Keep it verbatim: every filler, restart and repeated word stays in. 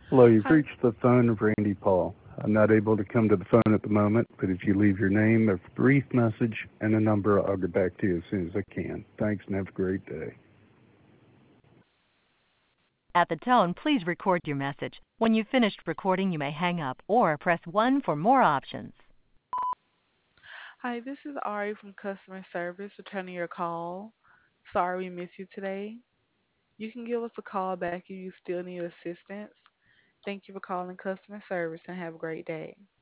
Hello, you've Hi, reached the phone of Randy Paul. I'm not able to come to the phone at the moment, but if you leave your name, a brief message, and a number, I'll get back to you as soon as I can. Thanks and have a great day. At the tone, please record your message. When you've finished recording, you may hang up or press one for more options. hi. This is Ari from customer service returning your call. Sorry we missed you today. You can give us a call back if you still need assistance. Thank you for calling customer service and have a great day.